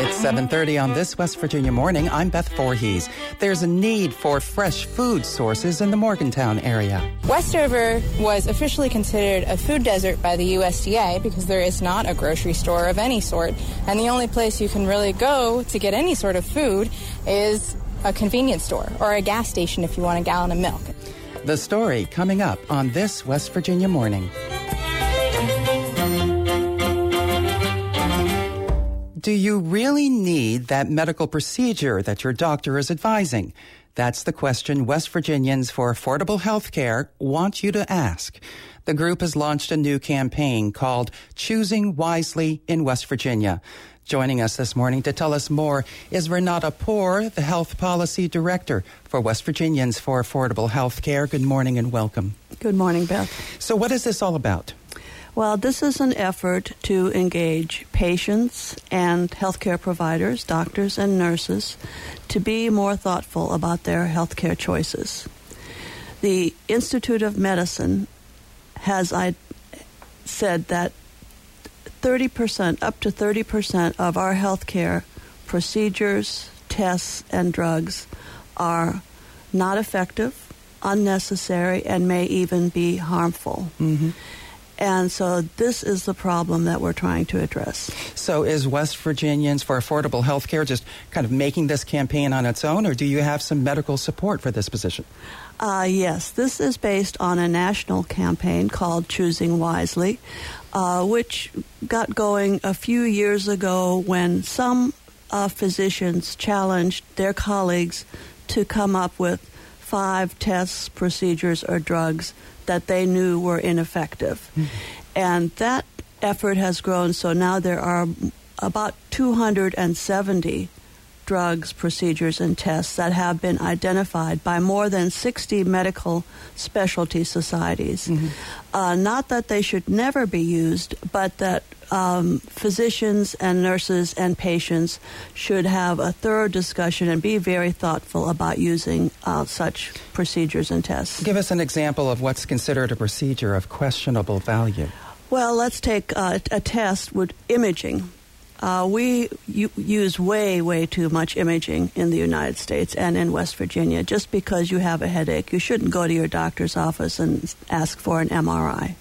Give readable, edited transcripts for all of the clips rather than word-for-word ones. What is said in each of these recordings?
It's 7:30 on this West Virginia morning. I'm Beth Voorhees. There's a need for fresh food sources in the Morgantown area. Westover was officially considered a food desert by the USDA because there is not a grocery store of any sort, and the only place you can really go to get any sort of food is a convenience store or a gas station if you want a gallon of milk. The story coming up on this West Virginia morning. Do you really need that medical procedure that your doctor is advising? That's the question West Virginians for Affordable Health Care want you to ask. The group has launched a new campaign called Choosing Wisely in West Virginia. Joining us this morning to tell us more is Renata Poor, the Health Policy Director for West Virginians for Affordable Health Care. Good morning and welcome. Good morning, Beth. So what is this all about? Well, this is an effort to engage patients and healthcare providers, doctors and nurses, to be more thoughtful about their healthcare choices. The Institute of Medicine has said that 30%, up to 30% of our healthcare procedures, tests, and drugs are not effective, unnecessary, and may even be harmful. Mm-hmm. And so this is the problem that we're trying to address. So is West Virginians for Affordable Health Care just kind of making this campaign on its own, or do you have some medical support for this position? Yes, this is based on a national campaign called Choosing Wisely, which got going a few years ago when some physicians challenged their colleagues to come up with 5 tests, procedures, or drugs that they knew were ineffective. Mm-hmm. And that effort has grown, so now there are about 270 drugs, procedures, and tests that have been identified by more than 60 medical specialty societies. Mm-hmm. Not that they should never be used, but that physicians and nurses and patients should have a thorough discussion and be very thoughtful about using such procedures and tests. Give us an example of what's considered a procedure of questionable value. Well, let's take a test with imaging. We use way too much imaging in the United States and in West Virginia. Just because you have a headache, you shouldn't go to your doctor's office and ask for an MRI.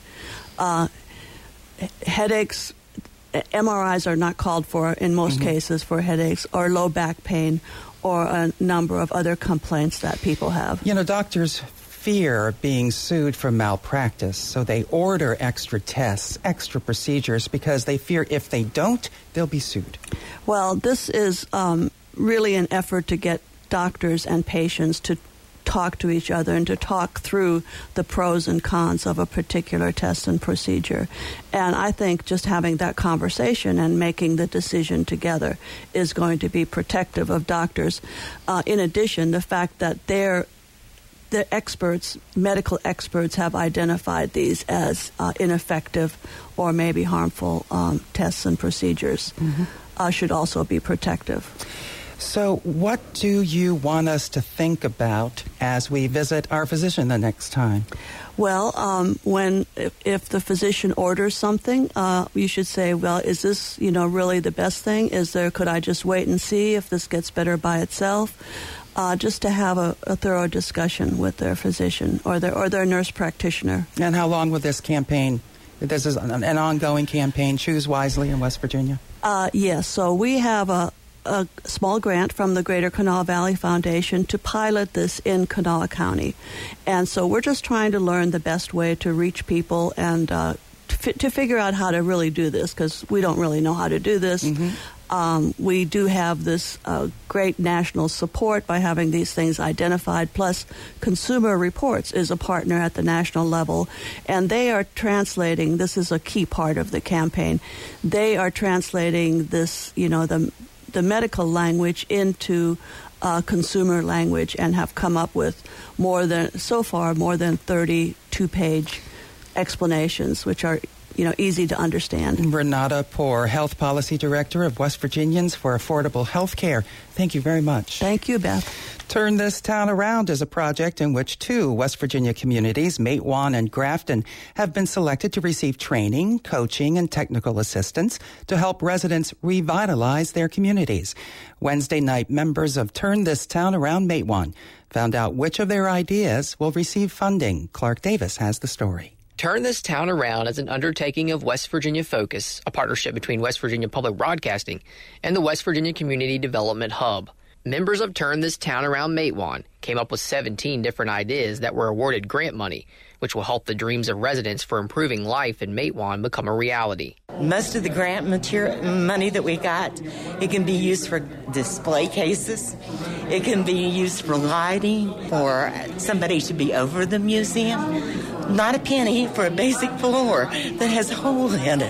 Headaches, MRIs are not called for in most mm-hmm. cases for headaches or low back pain or a number of other complaints that people have. You know, doctors fear being sued for malpractice, so they order extra tests, extra procedures, because they fear if they don't, they'll be sued. Well, this is really an effort to get doctors and patients to talk to each other and to talk through the pros and cons of a particular test and procedure. And I think just having that conversation and making the decision together is going to be protective of doctors. In addition, the fact that the experts, medical experts, have identified these as ineffective or maybe harmful tests and procedures mm-hmm. Should also be protective. So what do you want us to think about as we visit our physician the next time? Well, if the physician orders something, you should say, well, is this, really the best thing? Could I just wait and see if this gets better by itself? Just to have a thorough discussion with their physician or their nurse practitioner. And how long will this campaign? This is an ongoing campaign, Choose Wisely in West Virginia? Yes. So we have a small grant from the Greater Kanawha Valley Foundation to pilot this in Kanawha County. And so we're just trying to learn the best way to reach people and to figure out how to really do this, because we don't really know how to do this. Mm-hmm. We do have this great national support by having these things identified, plus Consumer Reports is a partner at the national level, and they are translating, this is a key part of the campaign, they are translating this, the medical language into consumer language and have come up with more than 32-page explanations, which are easy to understand. Renata Poor, Health Policy Director of West Virginians for Affordable Health Care. Thank you very much. Thank you, Beth. Turn This Town Around is a project in which 2 West Virginia communities, Matewan and Grafton, have been selected to receive training, coaching, and technical assistance to help residents revitalize their communities. Wednesday night, members of Turn This Town Around Matewan found out which of their ideas will receive funding. Clark Davis has the story. Turn This Town Around is an undertaking of West Virginia Focus, a partnership between West Virginia Public Broadcasting and the West Virginia Community Development Hub. Members of Turn This Town Around Matewan came up with 17 different ideas that were awarded grant money, which will help the dreams of residents for improving life in Matewan become a reality. Most of the grant money that we got, it can be used for display cases. It can be used for lighting, for somebody to be over the museum. Not a penny for a basic floor that has a hole in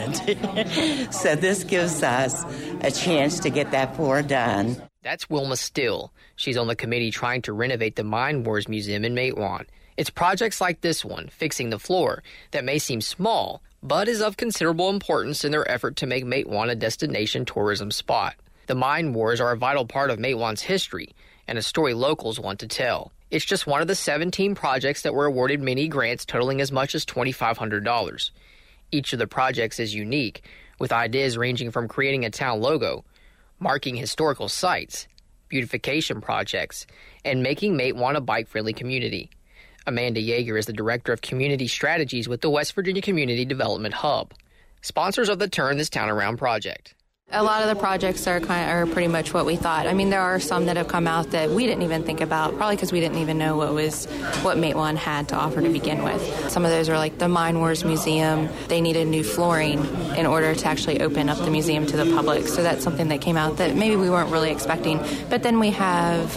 it. So this gives us a chance to get that floor done. That's Wilma Still. She's on the committee trying to renovate the Mine Wars Museum in Matewan. It's projects like this one, fixing the floor, that may seem small, but is of considerable importance in their effort to make Matewan a destination tourism spot. The Mine Wars are a vital part of Matewan's history, and a story locals want to tell. It's just one of the 17 projects that were awarded mini grants totaling as much as $2,500. Each of the projects is unique, with ideas ranging from creating a town logo, marking historical sites, beautification projects, and making Matewan a bike-friendly community. Amanda Yeager is the Director of Community Strategies with the West Virginia Community Development Hub, sponsors of the Turn This Town Around project. A lot of the projects are pretty much what we thought. I mean, there are some that have come out that we didn't even think about, probably because we didn't even know what Matewan had to offer to begin with. Some of those are like the Mine Wars Museum. They needed new flooring in order to actually open up the museum to the public. So that's something that came out that maybe we weren't really expecting. But then we have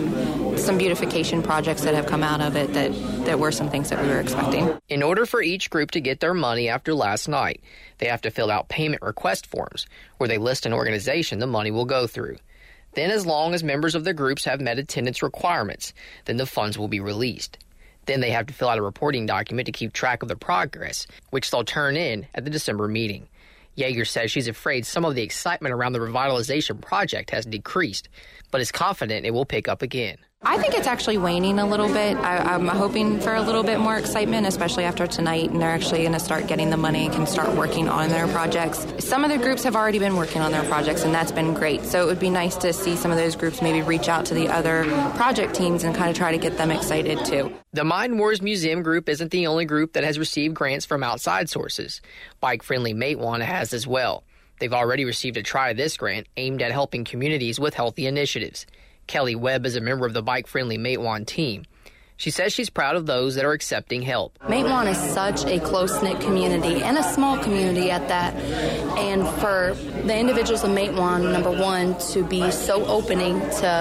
some beautification projects that have come out of it that were some things that we were expecting. In order for each group to get their money after last night, they have to fill out payment request forms where they list an organization the money will go through. Then, as long as members of the groups have met attendance requirements, then the funds will be released. Then they have to fill out a reporting document to keep track of the progress, which they'll turn in at the December meeting. Yeager says she's afraid some of the excitement around the revitalization project has decreased, but is confident it will pick up again. I think it's actually waning a little bit. I'm hoping for a little bit more excitement, especially after tonight, and they're actually going to start getting the money and can start working on their projects. Some of the groups have already been working on their projects, and that's been great. So it would be nice to see some of those groups maybe reach out to the other project teams and kind of try to get them excited too. The Mine Wars Museum group isn't the only group that has received grants from outside sources. Bike Friendly Matewan has as well. They've already received a Try This grant aimed at helping communities with healthy initiatives. Kelly Webb is a member of the Bike Friendly Matewan team. She says she's proud of those that are accepting help. Matewan is such a close-knit community, and a small community at that. And for the individuals of Matewan, number one, to be so opening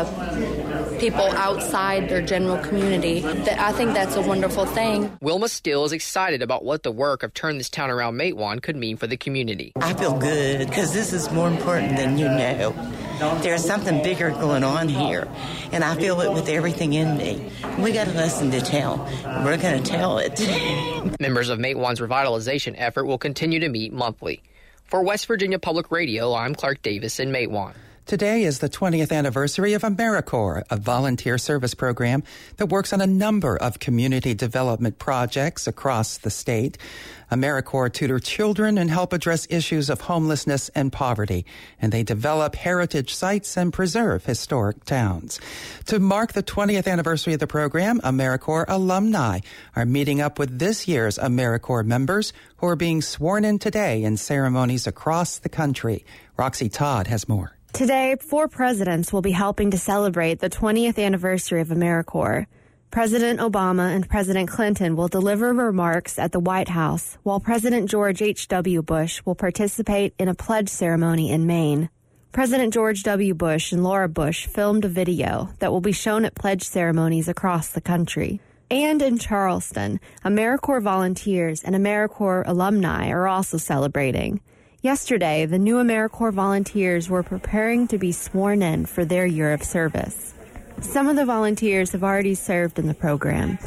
to people outside their general community, that I think that's a wonderful thing. Wilma Still is excited about what the work of Turn This Town Around Matewan could mean for the community. I feel good because this is more important than you know. There's something bigger going on here, and I feel it with everything in me. We got a lesson to tell. We're going to tell it. Members of Matewan's revitalization effort will continue to meet monthly. For West Virginia Public Radio, I'm Clark Davis in Matewan. Today is the 20th anniversary of AmeriCorps, a volunteer service program that works on a number of community development projects across the state. AmeriCorps tutor children and help address issues of homelessness and poverty, and they develop heritage sites and preserve historic towns. To mark the 20th anniversary of the program, AmeriCorps alumni are meeting up with this year's AmeriCorps members who are being sworn in today in ceremonies across the country. Roxy Todd has more. Today, 4 presidents will be helping to celebrate the 20th anniversary of AmeriCorps. President Obama and President Clinton will deliver remarks at the White House, while President George H.W. Bush will participate in a pledge ceremony in Maine. President George W. Bush and Laura Bush filmed a video that will be shown at pledge ceremonies across the country. And in Charleston, AmeriCorps volunteers and AmeriCorps alumni are also celebrating. Yesterday, the new AmeriCorps volunteers were preparing to be sworn in for their year of service. Some of the volunteers have already served in the program.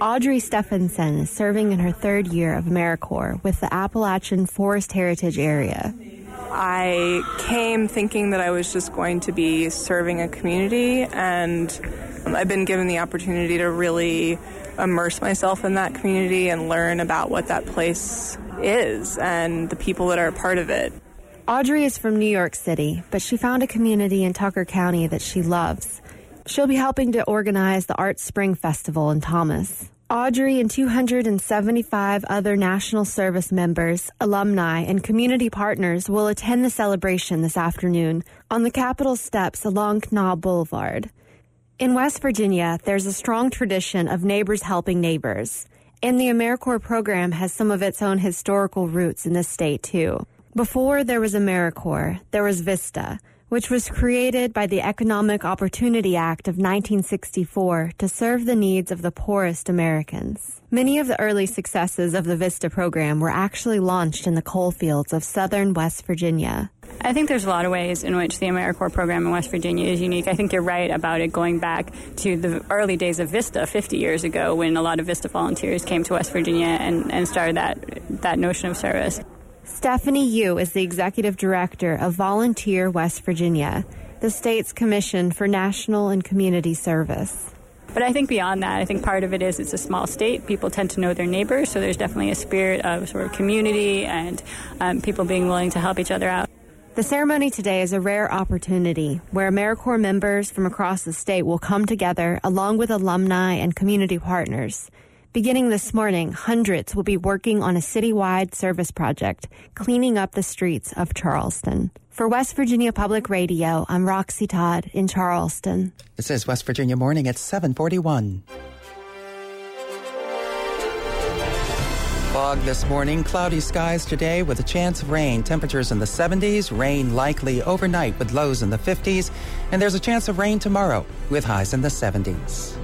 Audrey Stephenson is serving in her third year of AmeriCorps with the Appalachian Forest Heritage Area. I came thinking that I was just going to be serving a community, and I've been given the opportunity to really immerse myself in that community and learn about what that place is and the people that are a part of it. Audrey is from New York City, but she found a community in Tucker County that she loves. She'll be helping to organize the Art Spring Festival in Thomas. Audrey and 275 other National Service members, alumni, and community partners will attend the celebration this afternoon on the Capitol steps along Knob Boulevard. In West Virginia, there's a strong tradition of neighbors helping neighbors, and the AmeriCorps program has some of its own historical roots in this state, too. Before there was AmeriCorps, there was VISTA, which was created by the Economic Opportunity Act of 1964 to serve the needs of the poorest Americans. Many of the early successes of the VISTA program were actually launched in the coal fields of southern West Virginia. I think there's a lot of ways in which the AmeriCorps program in West Virginia is unique. I think you're right about it going back to the early days of VISTA 50 years ago when a lot of VISTA volunteers came to West Virginia and started that notion of service. Stephanie Yu is the executive director of Volunteer West Virginia, the state's commission for national and community service. But I think beyond that, I think part of it is it's a small state. People tend to know their neighbors, so there's definitely a spirit of sort of community and people being willing to help each other out. The ceremony today is a rare opportunity where AmeriCorps members from across the state will come together along with alumni and community partners. Beginning this morning, hundreds will be working on a citywide service project, cleaning up the streets of Charleston. For West Virginia Public Radio, I'm Roxy Todd in Charleston. This is West Virginia Morning at 7:41. Fog this morning, cloudy skies today with a chance of rain. Temperatures in the 70s, rain likely overnight with lows in the 50s, and there's a chance of rain tomorrow with highs in the 70s.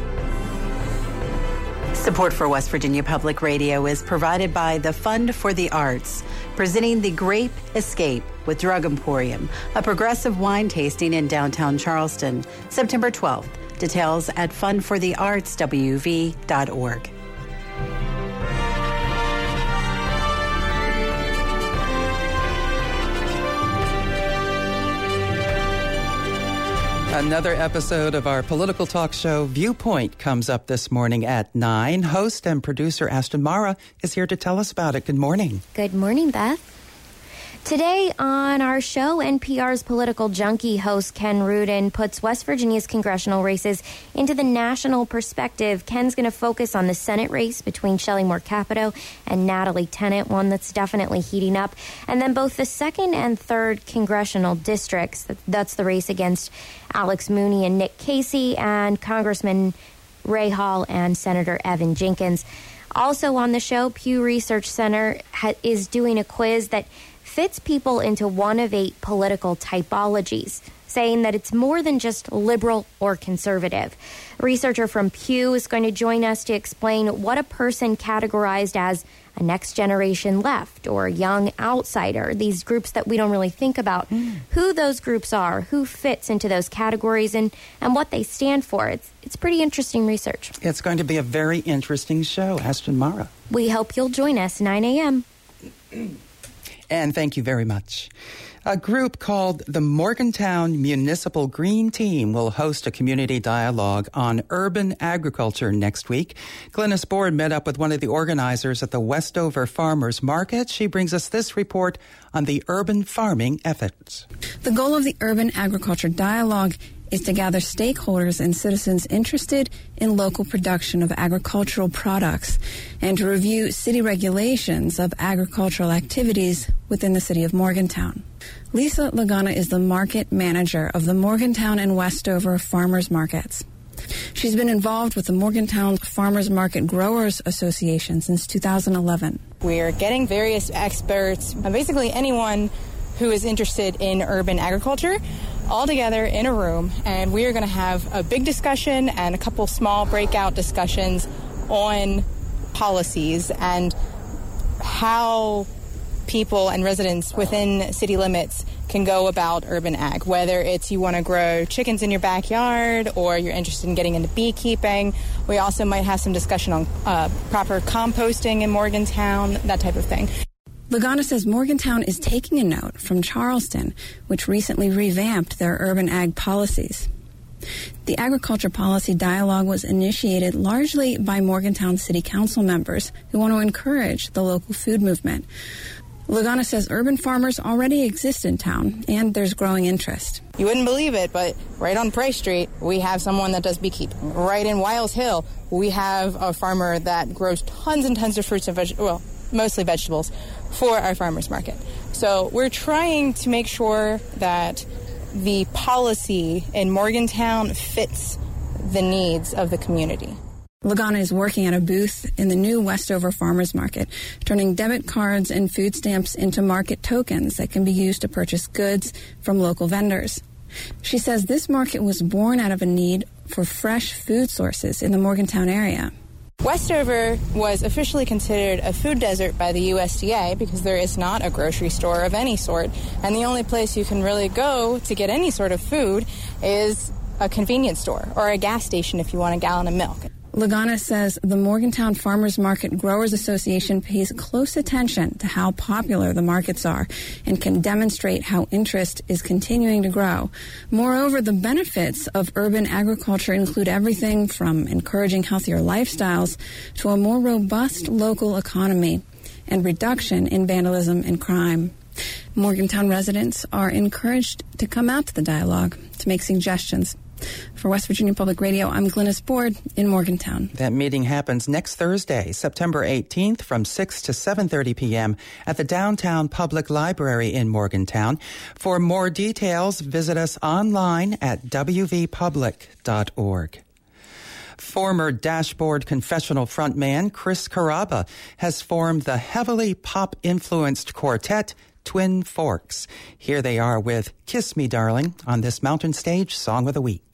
Support for West Virginia Public Radio is provided by the Fund for the Arts, presenting the Grape Escape with Drug Emporium, a progressive wine tasting in downtown Charleston, September 12th. Details at fundfortheartswv.org. Another episode of our political talk show, Viewpoint, comes up this morning at 9. Host and producer Ashton Mara is here to tell us about it. Good morning. Good morning, Beth. Today on our show, NPR's political junkie host Ken Rudin puts West Virginia's congressional races into the national perspective. Ken's going to focus on the Senate race between Shelley Moore Capito and Natalie Tennant, one that's definitely heating up. And then both the 2nd and 3rd congressional districts, that's the race against Alex Mooney and Nick Casey, and Congressman Ray Hall and Senator Evan Jenkins. Also on the show, Pew Research Center is doing a quiz that fits people into one of 8 political typologies, saying that it's more than just liberal or conservative. A researcher from Pew is going to join us to explain what a person categorized as a next generation left or a young outsider, these groups that we don't really think about, who those groups are, who fits into those categories, and what they stand for. It's pretty interesting research. It's going to be a very interesting show. Ashton Mara. We hope you'll join us 9 a.m. And thank you very much. A group called the Morgantown Municipal Green Team will host a community dialogue on urban agriculture next week. Glennis Board met up with one of the organizers at the Westover Farmers Market. She brings us this report on the urban farming efforts. The goal of the Urban Agriculture Dialogue is to gather stakeholders and citizens interested in local production of agricultural products and to review city regulations of agricultural activities within the city of Morgantown. Lisa Lagana is the market manager of the Morgantown and Westover Farmers Markets. She's been involved with the Morgantown Farmers Market Growers Association since 2011. We're getting various experts, basically anyone who is interested in urban agriculture, all together in a room, and we are going to have a big discussion and a couple small breakout discussions on policies and how people and residents within city limits can go about urban ag, whether it's you want to grow chickens in your backyard or you're interested in getting into beekeeping. We also might have some discussion on proper composting in Morgantown, that type of thing. Lagana says Morgantown is taking a note from Charleston, which recently revamped their urban ag policies. The agriculture policy dialogue was initiated largely by Morgantown City Council members who want to encourage the local food movement. Lagana says urban farmers already exist in town, and there's growing interest. You wouldn't believe it, but right on Price Street, we have someone that does beekeeping. Right in Wiles Hill, we have a farmer that grows tons and tons of fruits and mostly vegetables for our farmers market. So we're trying to make sure that the policy in Morgantown fits the needs of the community. Lagana is working at a booth in the new Westover Farmers Market, turning debit cards and food stamps into market tokens that can be used to purchase goods from local vendors. She says this market was born out of a need for fresh food sources in the Morgantown area. Westover was officially considered a food desert by the USDA because there is not a grocery store of any sort, and the only place you can really go to get any sort of food is a convenience store or a gas station if you want a gallon of milk. Lagana says the Morgantown Farmers Market Growers Association pays close attention to how popular the markets are and can demonstrate how interest is continuing to grow. Moreover, the benefits of urban agriculture include everything from encouraging healthier lifestyles to a more robust local economy and reduction in vandalism and crime. Morgantown residents are encouraged to come out to the dialogue to make suggestions. For West Virginia Public Radio, I'm Glynis Board in Morgantown. That meeting happens next Thursday, September 18th from 6 to 7:30 p.m. at the Downtown Public Library in Morgantown. For more details, visit us online at wvpublic.org. Former Dashboard Confessional frontman Chris Carrabba has formed the heavily pop-influenced quartet Twin Forks. Here they are with Kiss Me Darling on this Mountain Stage Song of the Week.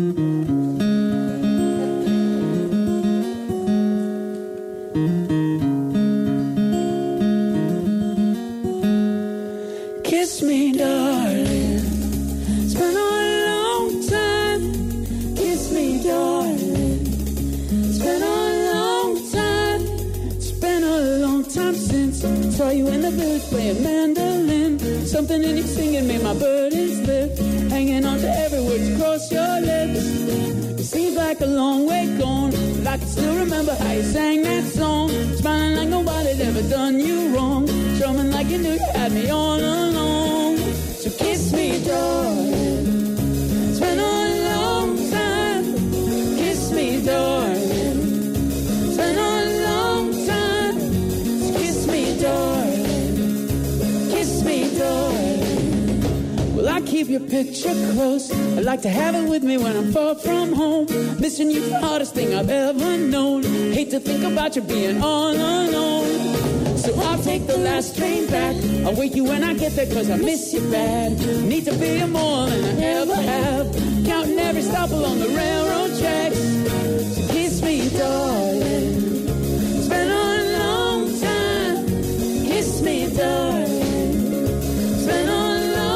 Kiss me, darling. It's been a long time. Kiss me, darling. It's been a long time. It's been a long time since I saw you in the village playing mandolin. Something in your singing made my burdens lift. Hanging on to every word across your lips. It seems like a long way gone, but I can still remember how you sang that song. Smiling like nobody'd ever done you wrong. Drumming like you knew you had me all along. So kiss me, darling. It's been a long time. Kiss me, darling. It's been a long time. So kiss me, darling. Kiss me, darling. Well, I keep your picture close. I like to have it with me when I'm far from home. Missing you's the hardest thing I've ever known. Hate to think about you being all alone. So I'll take the last train back. I'll wake you when I get there cause I miss you bad. Need to be more than I ever have. Counting every stop along the railroad tracks. So kiss me, darling. It's been a long time. Kiss me, darling. It's been a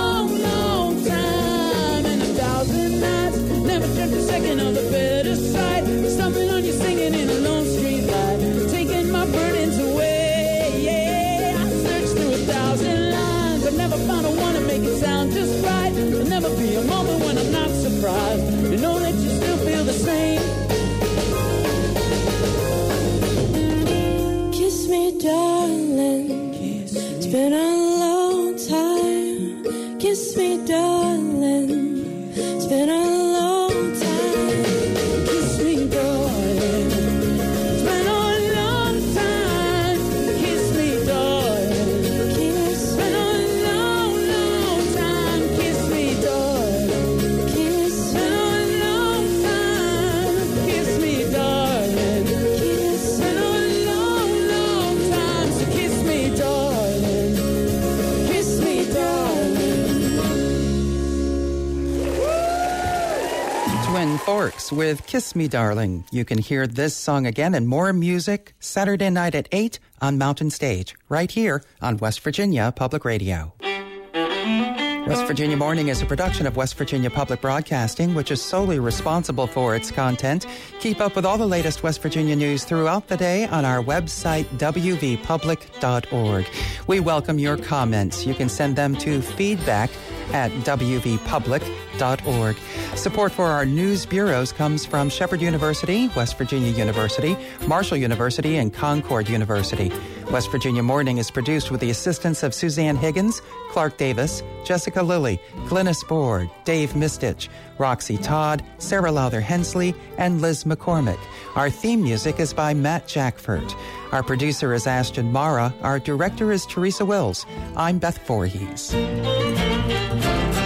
never dreamt a second of a better sight. Something on you singing in a lone street light, taking my burdens away. Yeah, I searched through 1,000 lines. I've never found a one to make it sound just right. There'll never be a moment when I'm not surprised to know that you still feel the same. Kiss me, darling. It's been a long time. Kiss me, darling. It's been a long time. Kiss me, darling. It's been a long time. Kiss me, darling. It's been a long, long time. Kiss me, darling. It's been a long time. Kiss me, darling. It's been a long, long time. So kiss me, darling. Kiss me, darling. Twin Forks with Kiss Me Darling. You can hear this song again and more music Saturday night at 8 on Mountain Stage, right here on West Virginia Public Radio. West Virginia Morning is a production of West Virginia Public Broadcasting, which is solely responsible for its content. Keep up with all the latest West Virginia news throughout the day on our website, wvpublic.org. We welcome your comments. You can send them to feedback@wvpublic.org. Support for our news bureaus comes from Shepherd University, West Virginia University, Marshall University, and Concord University. West Virginia Morning is produced with the assistance of Suzanne Higgins, Clark Davis, Jessica Lilly, Glennis Board, Dave Mistich, Roxy Todd, Sarah Lowther Hensley, and Liz McCormick. Our theme music is by Matt Jackford. Our producer is Ashton Mara. Our director is Teresa Wills. I'm Beth Voorhees.